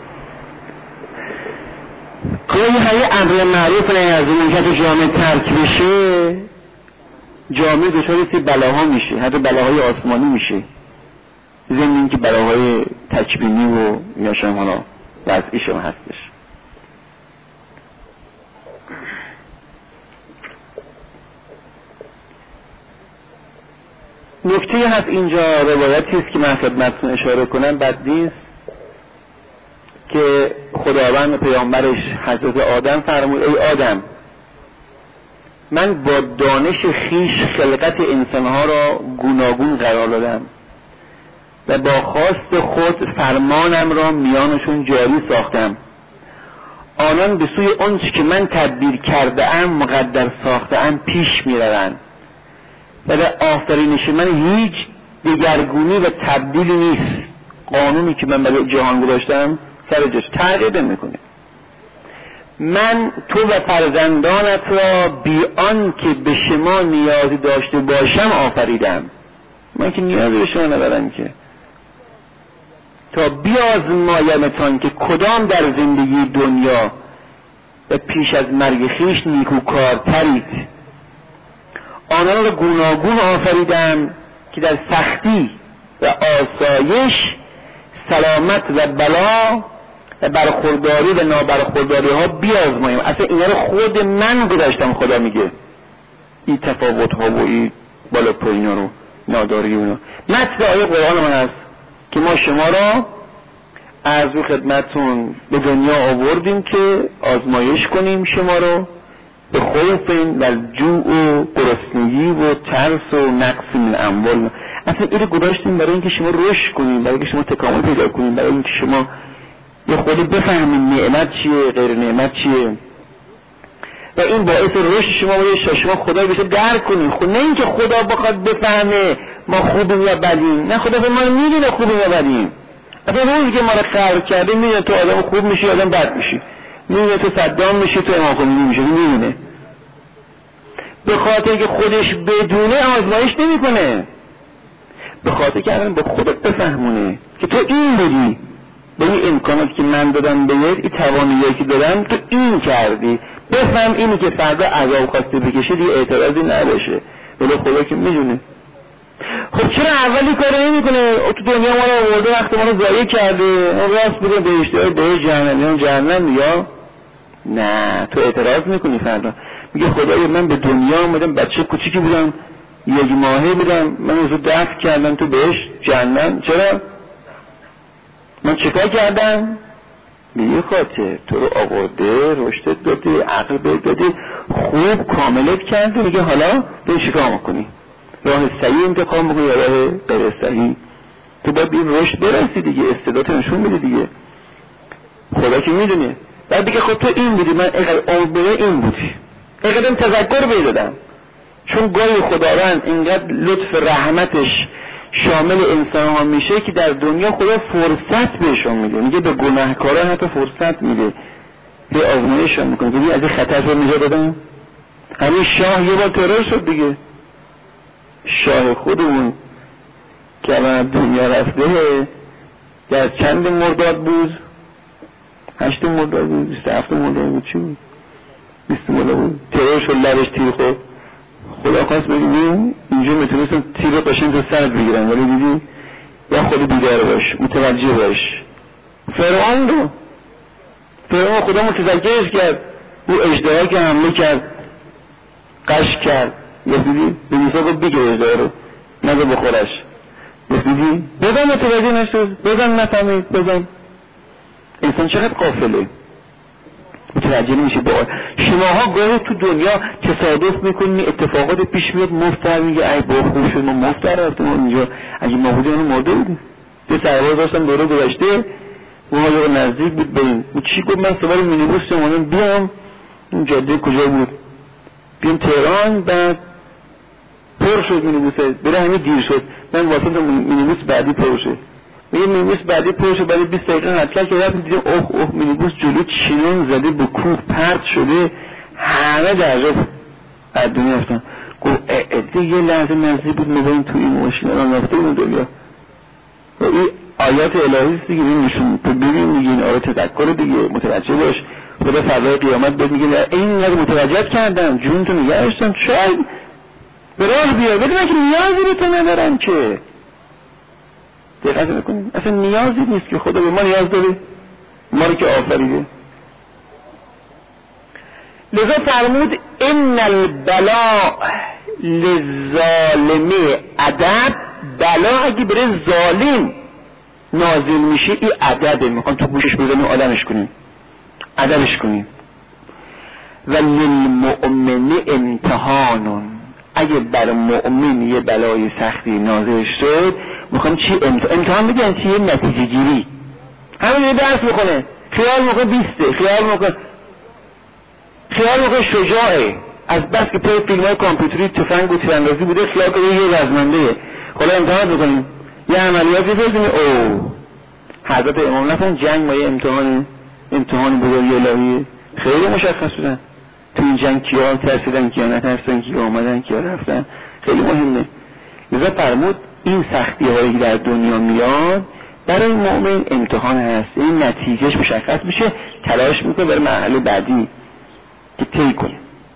گاهی های امر معروف نهی از منکر تو جامعه ترک بشه، جامعه دچار سی بلاها میشه، حتی بلاهای آسمانی میشه، ضمن اینکه بلاهای تکوینی و یاشم حالا وضعیش هم هستش. نکته هست اینجا، روایتی است که من خدمتتون اشاره کنم بد نیست، که خداوند و پیامبرش حضرت آدم فرمود ای آدم من با دانش خیش خلقت انسانها را گوناگون قرار دادم و با خواست خود فرمانم را میانشون جاری ساختم. آنان به سوی آنچه که من تدبیر کرده ام مقدر ساخته ام پیش میروند و در آفرینش من هیچ دگرگونی و تبدیلی نیست. قانونی که من برای جهان گذاشتم سر جاش تغییر نمیکنه. من تو و فرزندانت را بی آن که به شما نیازی داشته باشم آفریدم. من که نیازی به شما ندارم که، تا بیازمایمتان که کدام در زندگی دنیا و پیش از مرگ خویش نیکوکارترید. آنان را گوناگون آفریدم که در سختی و آسایش، سلامت و بلا و برخورداری و نابرخورداری ها بیازماییم. اصلا اینا رو خود من گذاشتم. خدا میگه این تفاوت ها و این بالا پایینا رو ناداری اونا. متن آیه قرآن من هست که ما شما را از رو خدمتون به دنیا آوردیم که آزمایش کنیم شما رو به خوف و جوع و گرسنگی و ترس و نقص من اموال. اصلا این رو گذاشتیم برای اینکه شما رشد کنیم، برای اینکه شما تکامل پیدا کنیم، برای اینکه شما یه خودی بفهمیم نعمت چیه غیر نعمت چیه و این باعث رشد شما باشه، شما خدا بشه درک کنیم. خود نه اینکه خدا بخواد بفهمه ما خوبیم یا بدیم، نه خدا ما رو میدونه خوبیم یا بدیم. اصلا روزی که ما رو خلق کرده میدونه تو آدم خوب میشی آدم بد میشی، میدونه تو صدام میشی تو امام خمینی میشی، میدونه. به خاطر که خودش بدونه آزمایش نمیکنه، به خاطر که الان به خودت بفهمونه که تو این بودی، به این امکانات که من دادم بهت، این توانایی که دادم تو این کردی، بفهم اینی که فردا عذاب خواسته بکشه دیگه اعتراضی نباشه، ولی خدا که میدونه. خب چرا اولی کار نمیکنه؟ تو دنیا ما رو آورده وقت ما رو ضایع کرده، اون راست بگه بهشته به جهنم جهنم یا نه؟ تو اعتراض میکنی فردا میگه خدایا من به دنیا اومدم بچه کوچیکی بودم یک ماهه بودم، من از رو دفع کردم تو بهش جهنم، چرا؟ من چیکار کردم؟ به یه خاطر تو رو آورده، رشدت داده، عقل بهت داده، خوب کاملت کرده، میگه حالا به چیکار میکنی؟ راه صحیح انتخاب میکنی یا راه غیر صحیح. تو باید به این رشد برسی دیگه، استعدادت نشون بده دیگه. خدا که میدونه. بعد بگه خب تو این بودی، من اینقدر عمر بده این بودی، اینقدر تذکر بدادم. چون گاهی خداوند اینقدر لطف رحمتش شامل انسان ها میشه که در دنیا خدا فرصت بهشون میده، میگه به گناهکاران حتی فرصت میده، به آزمایششون میکنه. ببین از این خطر رو نجات دادن. همین شاه یه بار ترور شد دیگه، شاه خودمون که الان دنیا رفته، در چند مرداد بود؟ هشت مرداد بود، بیست هفت مرداد بود، چی بود؟ بیست مرداد بود، ترور شد، لبش تیر خورد. خدا خواست بگیم اینجا میتونستم تیر قشنگ تو سرت بگیرم، ولی دیدی یا خود بیدار باش، متوجه باش. فرعون رو فرعون خدا متذکرش کرد، او اژدها که حمله کرد قش کرد، دیدی به موسی گفت بگیر اژدها رو نگه بخورش، دیدی بزن متوجه نشد، بزن نفهمید، بزن. انسان چقدر غافله، متوجه نمیشه. با شماها گاهی تو دنیا تصادف میکنی اتفاقات پیش میاد، مفتر میگه ای با خوب شد ما مفتر رفتیم اینجا، اگه ما بودیم اونو مرده بودیم. یه سرباز داشتم دوره گذشته اونها یه نزدیک بود بریم، چی گفت من سوار مینیبوس اومدم بیام این جاده کجا بود بیام تهران، بعد پر شد مینیبوسه، بره همین دیر شد، من واسه مینیبوس بعدی پر شد، یه مینیبوس بعدی پر شد، بعد بیست دقیقه حتلا که رفتم دیدم اوه اوه مینیبوس جلو چینون زده به کوه پرت شده، همه درجا از دنیا رفتن. گفت اه یه لحظه نزدیک بود میبینیم تو این ماشین الان رفته اون دنیا. و این آیات الهی است دیگه، این نشون تو ببین میگه این آیات تذکر دیگه، متوجه باش. خدا فردای قیامت بهت میگه اینقدر متوجهت کردم جون تو نگه داشتم، شاید به راه بیا، بدون که نیازی به تو ندارم که. دقت نکنید اصلا نیازی نیست که خدا به ما نیاز داره، ما رو که آفریده. لذا فرمود ان البلاء للظالم ادب، بلا اگه بره ظالم نازل میشه این ادبه، میخوام تو گوشش بزنیم آدمش کنیم، ادبش کنیم. و للمؤمن امتحانون، اگه بر مؤمن یه بلای سختی نازل شد میخوام چی امتحان, امتحان میگن چی؟ یه نتیجه گیری. همین یه درس بکنه، خیال میکنه بیسته، خیال میکنه خیال میکنه شجاعه، از بس که پای فیلم های کامپیوتری تفنگ و تیراندازی بوده خیال کنه یه رزمنده. خدا امتحان بکنیم یه عملیاتی بزنیم او حضرت امام نفرم جنگ ما یه امتحان امتحان بزرگی الهیه، خیلی مشخص بودن تو این جنگ کیا ترسیدن کیا نترسیدن، کیا آمدن کیا رفتن، خیلی مهمه. لذا فرمود این سختی هایی که در دنیا میاد برای مؤمن امتحان هست، این نتیجهش مشخص میشه، تلاش میکنه برای مرحله بعدی که طی کنه.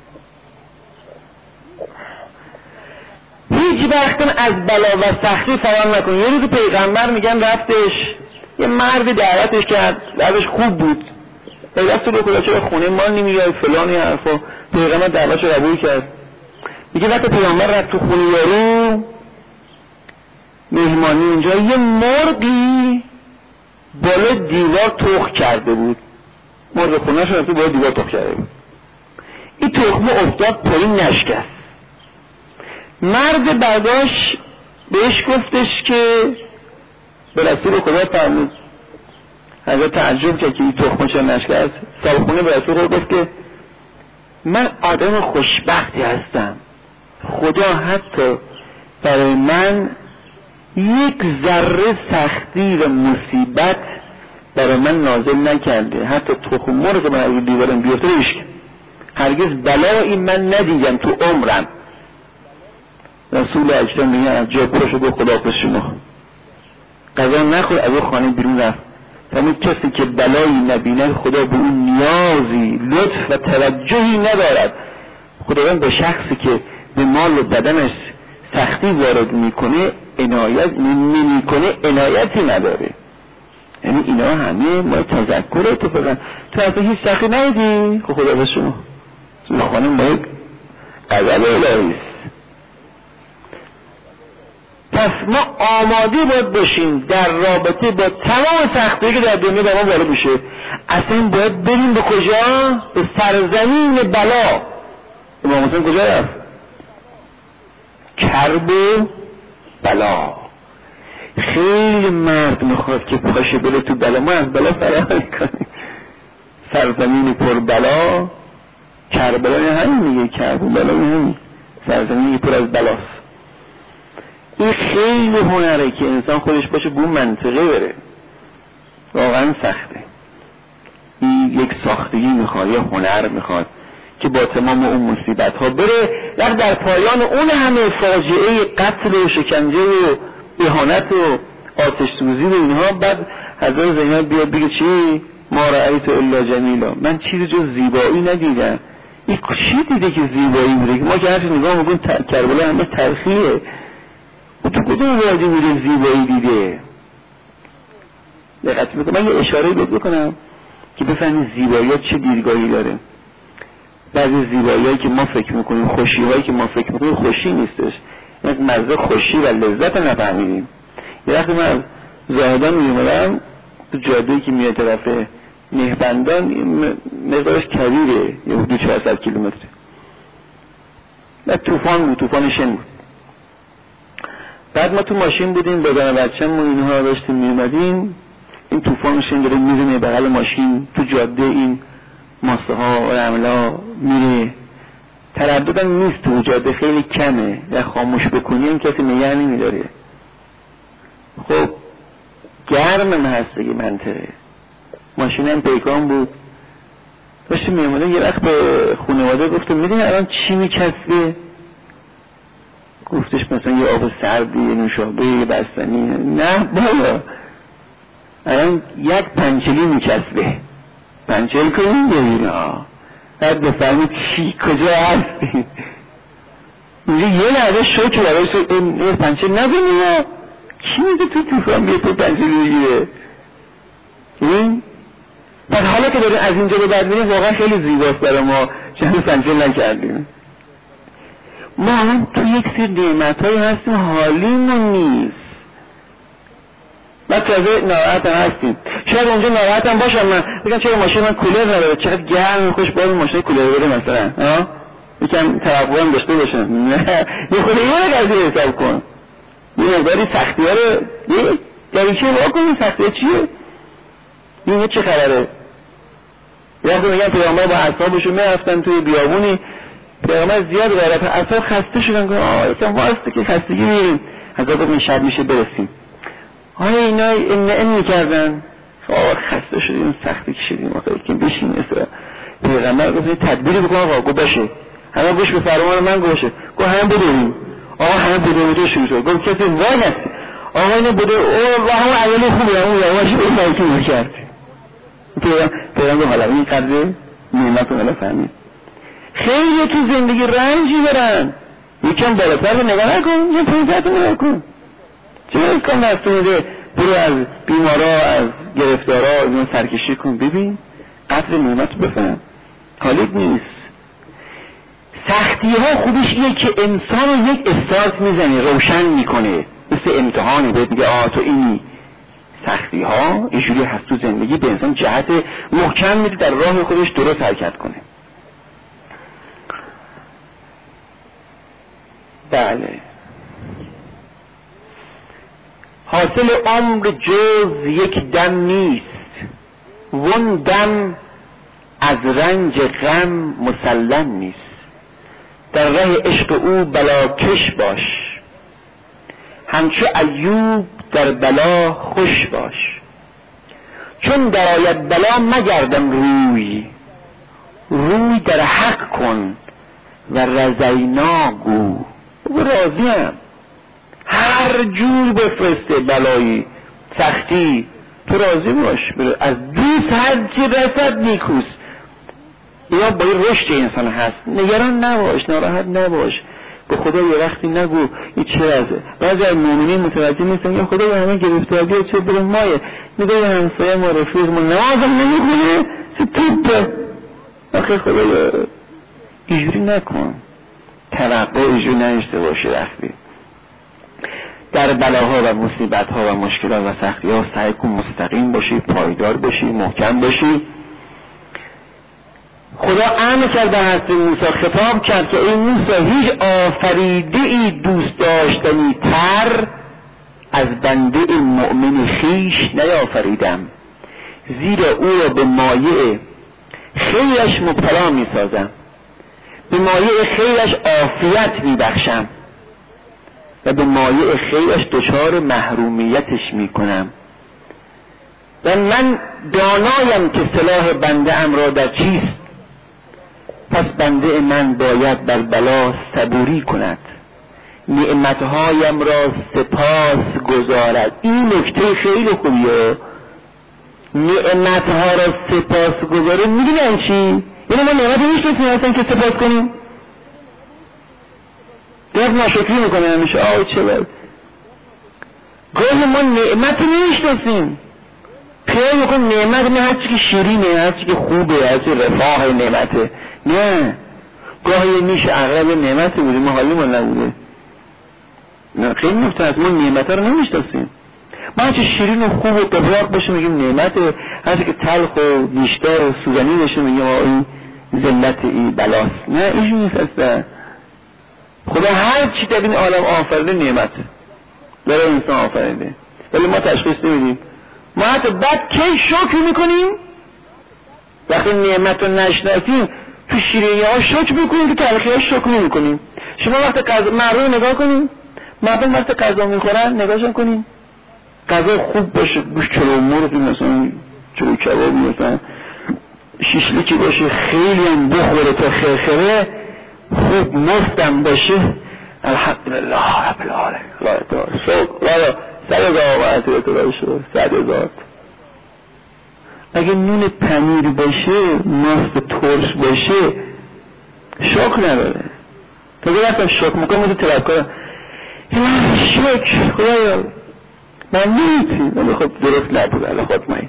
هیچ وقتم از بلا و سختی فرار نکنه. یه روز پیغمبر میگن رفتش یه مرد دعوتش کرد، دعوتش خوب بود، دست رو خدا چرا خونه ما نمیای فلانی حرفا، پیغمبر دعوتش رو قبول کرد. میگه وقتی پیغمبر رفت تو خونه یارو مهمانی اونجا، یه مرغی بالا دیوار تخم کرده بود، مرغ خونه شو رفته بالا دیوار تخم کرده بود، این تخمه افتاد پایین نشکست. مرد برداشت بهش گفتش که به رسول خدا فرمود، حضرت تعجب کرد که این تخمه چرا نشکست. صاحبخونه به رسول خدا گفت که من آدم خوشبختی هستم، خدا حتی برای من یک ذره سختی و مصیبت برای من نازل نکرده، حتی تخم مرغ من از دیوارم بیفته روش هرگز بلایی من ندیدم تو عمرم. رسول اکرم میگن از جا پاشو گفت خدا حافظ شما، قضا نخور، از اون خانه بیرون رفت. همین کسی که بلایی نبیند خدا به اون نیازی لطف و توجهی ندارد. خداوند به شخصی که به مال و بدنش سختی وارد میکنه عنایت نمیکنه، عنایتی نداره. یعنی اینا همه ما تذکر اتفاقا تو اصلا هیچ سختی ندیدی، خب خدا به شما خانه ما یک غضب الهی است. پس ما آماده باید باشیم در رابطه با تمام سختی‌هایی که در دنیا با ما وارد میشه. اصلا باید بریم به کجا؟ به سرزمین بلا. امام حسین کجا رفت؟ کرب و بلا. خیلی مرد میخواد که پاشه بره تو بلا. ما از بلا فرار کنیم. سرزمین پر بلا، کربلا همین میگه، کرب و بلا همین، سرزمینی پر از بلاست. این خیلی هنره که انسان خودش باشه بون منطقه بره، واقعا سخته. این یک ساختگی میخواد، یا هنر میخواد که با تمام اون مصیبت ها بره. وقت در پایان اون همه فاجعه قتل و شکنجه و اهانت و آتش سوزی و اینها، بعد حضرت زینب بیاد بگه چی؟ ما رأیت الا جمیلا، من چیزی جز زیبایی ندیدم. این چی دیده که زیبایی بوده؟ که ما که هرچی نگاه میکنیم کربلا همه تلخیه. تو کدوم وادی بوده زیبایی دیده؟ دقت میکنم. من یه اشاره بهت بکنم که بفهمی زیباییات چه دیدگاهی داره. بعضی زیباییایی که ما فکر میکنیم خوشی‌هایی که ما فکر میکنیم خوشی نیستش. یک مزه خوشی و لذت نفهمیدیم. یه وقتی من از زاهدان میومدم تو جاده‌ای که میاد طرف مهربندان، مقدارش کبیره، یه حدود چهارصد کیلومتر. بعد طوفان بود، طوفان شن بود. بعد ما تو ماشین بودیم با زن بچه‌مون اینها داشتیم میومدیم، این طوفان شن داره میزنه بغل ماشین تو جاده، این ماسه ها و رملا میره. ترددم نیست تو جاده، خیلی کمه و خاموش بکنی این کسی نگه نمیداره. خب گرم هم هست دیگه منطقه. ماشینم پیکان بود، داشتیم میامدن. یه وقت به خانواده گفتم میدونی الان چی میچسبه؟ گفتش مثلا یه آب سردی، یه نوشابه، یه بستنی. نه بابا، الان یک پنچلی میچسبه، پنچل کنیم ببین. آه بعد بفهمید چی کجا هستی. اینجا یه لحظه شوک برای شو این پنچل نبینیم. کی میده تو توفان بیه تو پنچل بگیره؟ این بعد حالا که داریم از اینجا به بعد میریم واقعا خیلی زیباست برای ما چند پنچل نکردیم. ما هم تو یک سری نعمت هایی هستیم حالیمون نیست. بعد تازه ناراحت هم هستیم. شاید اونجا ناراحت هم باشم، من بگم چرا ماشین من کولر نداره، چقدر گرم خوش باید ماشین کولر بره مثلا، ها یکم توقع هم داشته باشم. نه یه خود یه قضیه حساب کن، یه مقداری سختی ها رو یه دریچه واکنی. سختی ها چیه؟ این چه خبره؟ یه وقتی میگن پیامبر با اصحابشون میرفتن توی بیابونی، پیامبر زیاد غیرت اصحاب خسته شدن که آه یکم واسطه که خستگی میریم. حضرت گفت این شب میشه برسیم. آیا اینا این این میکردن؟ آه خسته شدیم، سختی کشیدیم، آخه یکم بشیم. مثلا پیغمبر گفت تدبیری بکن آقا، گفت باشه، همه گوش به فرمان من گوشه. گفت همه بدونیم. آقا همه بدونیم تو شروع شد. گفت کسی وای نستی. آقا اینو بده او و همون اولی خوبی همون یواش به مایکی میکرد. پیغمبر حالا این قدر نعمت رو حالا فهمید. خیلی تو زندگی رنجی دارن، یکم بالاتر رو نگاه نکن، یه پایین‌تر رو نگاه کن. چه کم دست میده؟ برو از بیمارا، از گرفتارا اینو سرکشی کن، ببین قدر نعمت رو بفهم. حالیت نیست. سختی ها خوبش اینه که انسان رو یک استارت میزنه، روشن میکنه، مثل امتحانی بهت میگه آه تو اینی. سختی ها اینجوری هست تو زندگی، به انسان جهت محکم میده در راه خودش درست حرکت کنه. بله، حاصل عمر جز یک دم نیست، وان دم از رنج غم مسلم نیست. در راه عشق او بلاکش باش، همچو ایوب در بلا خوش باش. چون در آید بلا مگردم روی، روی در حق کن و رضینا گو. راضیم، هر جور بفرسته بلایی سختی تو راضی باش. از دوست هر چی رسد نیکوست. یا با این رشد انسان هست، نگران نباش، ناراحت نباش. به خدا یه وقتی نگو این چه رزه. بعضی از مومنین متوجه نیستن یا خدا به همه گرفتاری چه برون مایه. میگه همسایه ما رفیق ما نمازم نمیخونه چه توبه. آخه خدا اینجوری نکن، توقع اینجوری نشته باشه. وقتی در بلاها و مصیبتها و مشکلات و سختی ها سعی کن مستقیم باشی، پایدار باشی، محکم باشی. خدا امر کرد به حضرت موسی، خطاب کرد که ای موسی هیچ آفریده ای دوست داشتنی تر از بنده مؤمن خیش نیافریدم، زیرا او را به مایه خیرش مبتلا می سازم، به مایه خیرش عافیت می بخشم و به مایه خیرش دچار محرومیتش می کنم و من دانایم که صلاح بنده ام را در چیست، پس بنده من باید بر بلا صبوری کند، نعمتهایم را سپاس گذارد. این نکته خیلی خوبیه، نعمتها را سپاس گذاره. میدونن چی؟ یعنی ما نعمت میشناسیم اصلا که سپاس کنیم؟ درست ناشکری میکنه همیشه. آه چه باید گاهی ما نعمت نمیشناسیم، پیدا میکنم نعمت نه هرچی که شیرینه، هرچی که خوبه، هرچی رفاه نعمته. نه، گاهی میشه اغلب نعمت بوده ما حالی ما نبوده. نه خیلی نکته از ما نعمت رو نمیشناسیم. ما هرچی شیرین و خوب و قبراق باشه میگیم نعمته، هرچی که تلخ و نیشدار و سوزنی باشه میگیم این ذلت این بلاست. نه ایش نیست اصلا. خدا هر چی در این عالم آفریده نعمت برای انسان آفریده، ولی ما تشخیص نمیدیم. ما حتی بعد کی شکر میکنیم؟ وقتی نعمت رو نشناسیم تو شیرینی ها شکر میکنیم، تو تلخی ها شکر نمیکنیم. شما وقتی غذا مردم نگاه کنیم، مردم وقتی غذا میخورن نگاهشون کنیم، غذا خوب باشه، گوش چلو مرغی مثلا چلو کبابی مثلا شیشلیکی باشه، خیلی هم بخوره تا خرخره، خوب مفتم باشه، الحمدلله رب العالمین، خدا تعالی شکر، صد هزار آمد اعتبار شد، صد هزار. اگه نون پنیر باشه، ماست ترش باشه، شک نداره. تا که رفتم شک میکنم مثل طلبکارم، شک خدایا من نیتی، ولی خب درست نبود، الان خود مایی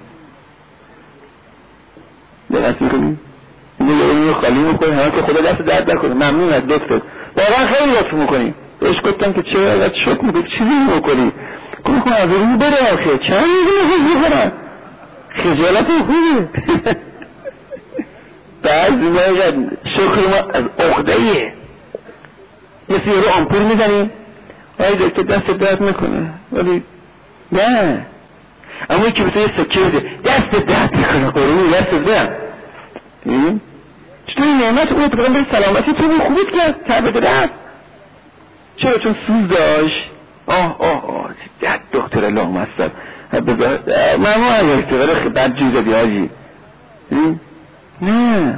درست میکنیم اینه یه اینو خالی میکنیم، همه که خدا دست درد نکنه، ممنون از لطفت، واقعا خیلی لطف میکنیم. بهش گفتم که چرا اینقدر شک میکنی، چیزی نمیکنی، گفتم از اون بره آخه چند میگه میکنم خجالت خوبه. بعضی ما شکر ما از عقده ایه، مثل یه رو آمپور میزنیم آی دکتر دست درد میکنه، ولی نه، اما که بطور یه سکه بده دست درد میکنه، قرونی دست درد. چطور این نعمت اون اتقام بری سلامتی تو خوبیت کرد تبه درد؟ چرا؟ چون سوز داشت. آه آه آه ده دکتر الله مستر بذار ممنون از دکتر بد جوزه بیاجی. نه،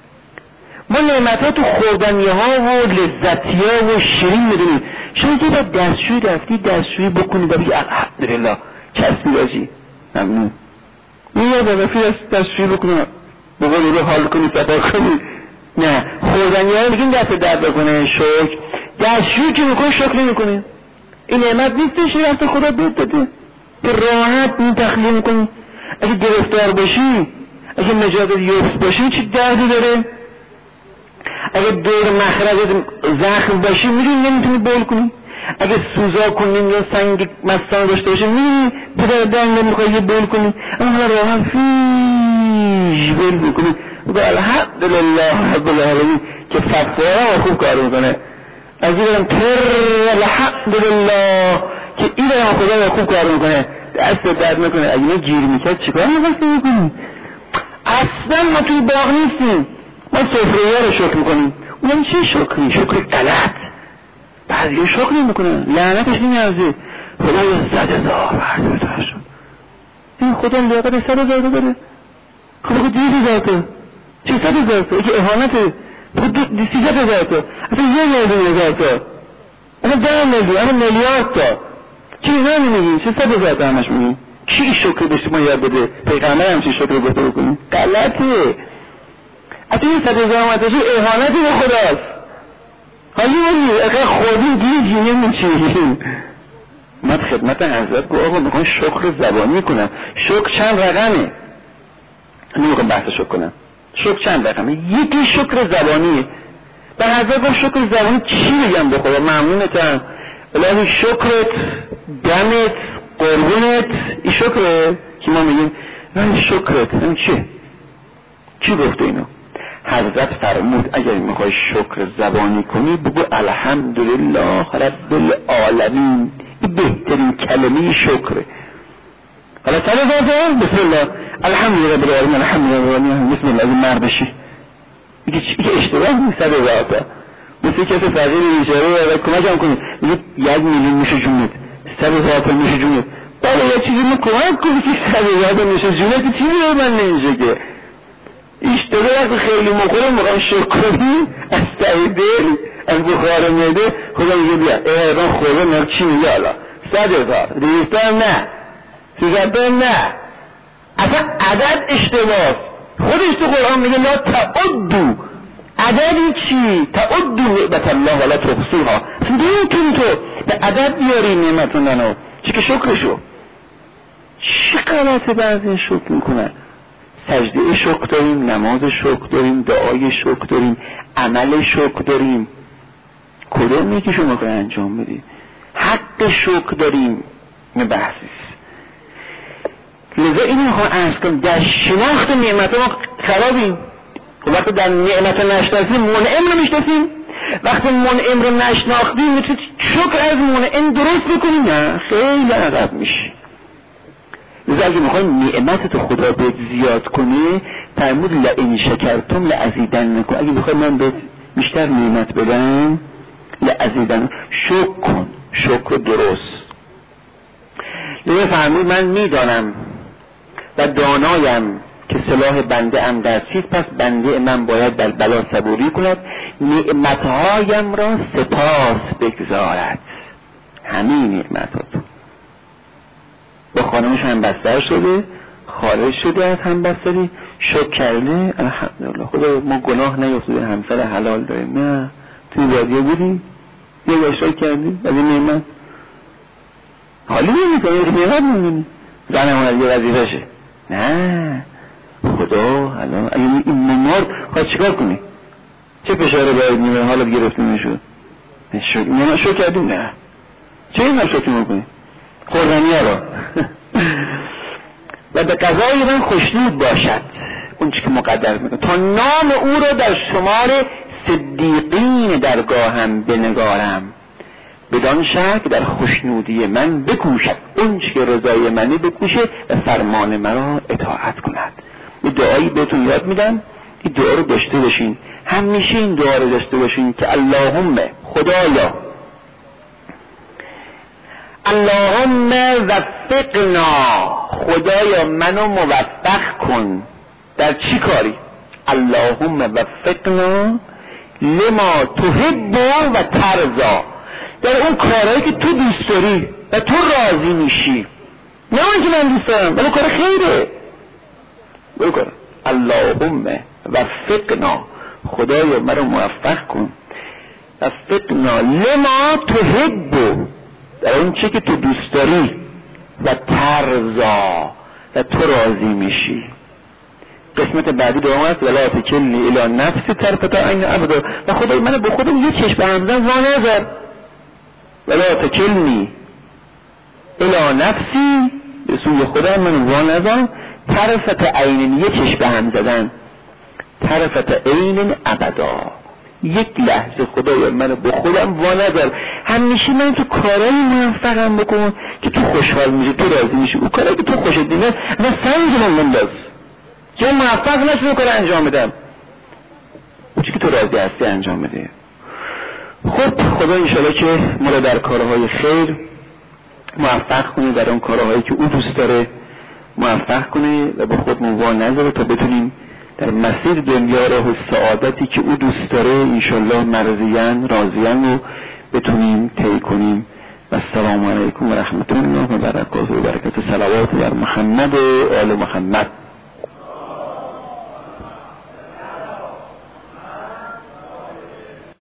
ما نعمت ها تو خوردنی ها و لذتی ها و شیرین میدونیم. شما که باید دستشوی رفتی دستشوی بکنی و بگی الحمدلله چسبی باشی ممنون، میاد با رفتی دستشوی بکنی بقول رو حال کنی صفا کنی. نه، خوردنی ها میگیم دست درد بکنه شکر، دستشوی که میکنی شکر نمیکنی. این نعمت نیستش رفت خدا دوست داده که راحت این تخلیه میکنی. اگه گرفتار باشی، اگه نجاتت یفت باشی چی دردی داره؟ اگه دور مخرجت زخم باشی میدونی نمیتونی بول کنی، اگه سوزا کنیم یا سنگ مستان داشته باشی میدونی پدر دنگ نمیخوایی یه بول کنی، اما حالا راحت فیش بول میکنی و الحمدلله رب العالمین که فتوارا خوب کار میکنه. از این برم تر الحمدلله که این برم خدا خوب کار میکنه، دست درد میکنه. اگه نه گیر میکرد چیکار میخواستی میکنی؟ اصلا ما توی باغ نیستیم، ما سفره رو شکر میکنیم. اونم چه شکری؟ شکر غلط. بعضی شکر نمیکنن، لعنتش نمیارزه. خدا یا صد هزار برده بتر شد، این خدا لیاقت صد هزار داره. خدا خود دیز هزار تا چه صد هزار تا؟ یکی احانته خود سیزد هزار تا، اصلا یه میلیون هزار تا، اصلا ده میلیون، اصلا میلیارد تا. چی اینا نمیگیم؟ چه صد هزار تا همش میگیم؟ کی شکر به شما یاد بده؟ پیغمبر هم چی شکر گفته بکنیم؟ غلطه. اصلا این صد هزار آمدشی احانتی به خداست. حالی ولی اگر خودی دیجی نمیچیم. من خدمت حضرت گو آقا میخوام شکر زبانی کنم. شکر چند رقمه؟ نمیخوام بحث شکر کنم. شکر چند رقمه؟ یکی شکر زبانیه. به حضرت گفت شکر زبانی چی بگم به خدا؟ ممنونتم الهی، شکرت، دمت، قربونت، این شکره که ما میگیم. نه شکرت، این چیه؟ کی گفته اینو؟ حضرت فرمود اگر میخوای شکر زبانی کنی بگو الحمدلله رب العالمین. این بهترین کلمه شکره. حالا سر زبان بسم الله الحمدلله رب العالمین الحمدلله رب العالمین بسم الله. از این مرد بشی میگه اشتباه نیست. سر زبان مثل کسی فقیر بیچاره و کمک هم کنی میگه یک میلیون میشه جونت، سر زبان میشه جونت. باید یه چیزی ما کمک کنی که سر زبان میشه جونت. چیزی رو من نمیشه که اشتباه اگه خیلی مخوره مقام شکر کنی از ته دل از بخار میده خدا میگه بیا ای حیوان خورده نر چی میگه حالا صد هزار دویست نه سیصد نه. اصلا عدد اشتباه. خودش تو قرآن میگه لا تعدوا. عددی چی؟ تعدوا نعمت الله ولا تحصوها. نمیتونی تو به عدد بیاری نعمتونو چی که شکرشو. چی غلطه بعضی شکر میکنن. سجده شکر داریم، نماز شکر داریم، دعای شکر داریم، عمل شکر داریم. کدومی که شما خواهی انجام بدید؟ حق شکر داریم. نه بحثیست. لذا اینو میخوام عرض کنم در شناخت نعمت ما خرابیم. وقتی در نعمت نشناسیم منعم رو میشناسیم. وقتی منعم رو نشناختیم میتونید شکر از منعم درست بکنیم. نه خیلی عقب میشی. لذا اگه میخوایم نعمت تو خدا بهت زیاد کنه فرمود لئن شکرتم لازیدنکم. اگه بخوای من بهت بیشتر نعمت بدم لازیدن شکر کن. شکر درست. لذا فرمود من میدانم و دانایم که سلاح بنده ام در چیست، پس بنده من باید در بلا صبوری کند، نعمتهایم را سپاس بگذارد. همین نعمتات با خانمش هم بستر شده، خارج شده از هم بستری، شکر کرده الحمدلله خدا ما گناه نیفتاده، همسر حلال داریم. نه توی وادیه بودی یه باشای کردی از این نعمت حالی نمیکنه یه نعمت نمیدونی زن همون یه وظیفشه. نه خدا الان اگه این ممار خواهد چیکار کنی؟ چه فشاره باید نیمه حالت گرفته میشود؟ نعمت شکر کردیم؟ نه چه این هم شکر میکنی؟ خوردنی ها را و به قضای من خوشنود باشد اون چی که مقدر میکنه تا نام او را در شمار صدیقین درگاهم بنگارم، بدان شک در خوشنودی من بکوشد اون چی که رضای منی بکوشه و فرمان مرا اطاعت کند. این دعایی بهتون یاد میدم، این دعا رو داشته باشین، همیشه این دعا رو داشته باشین که اللهم خدایا اللهم وفقنا، خدایا منو موفق کن در چی کاری؟ اللهم وفقنا لما تحب و ترضا، در اون کارهایی که تو دوست داری و تو راضی میشی، نه اون که من دوست دارم ولی کار خیره برو کار. اللهم وفقنا، خدایا منو موفق کن، وفقنا لما تحب، در اون چی که تو دوست داری و ترضا و تو راضی میشی. قسمت بعدی دوام است ولا تکلنی الی نفسی طرفت عین ابدا، و خدای منو به خودم یه چشم همزن وا نذار. ولا تکلنی الی نفسی، به سوی خودم منو وا نذار، طرفت عین، یه چشم هم زدن، طرفت عین ابدا، یک لحظه خدای منو به خودم وا نذار. همیشه من تو کارایی موفقم بکن که تو خوشحال میشی، تو راضی میشی. اون کاری که تو خوشت میاد من سنگ من بنداز که موفق نشم کار انجام بدم، اون چیزی که تو راضی هستی انجام بده. خب خدا انشالله که ما رو در کارهای خیر موفق کنه، در اون کارهایی که او دوست داره موفق کنه و به خودمون وا نذاره تا بتونیم در مسیر دنیا راه و سعادتی که او دوست داره انشالله مرضیان راضیان رو بتونیم طی کنیم. و السلام علیکم و رحمت الله و برکاته و برکت صلوات بر محمد و آل محمد.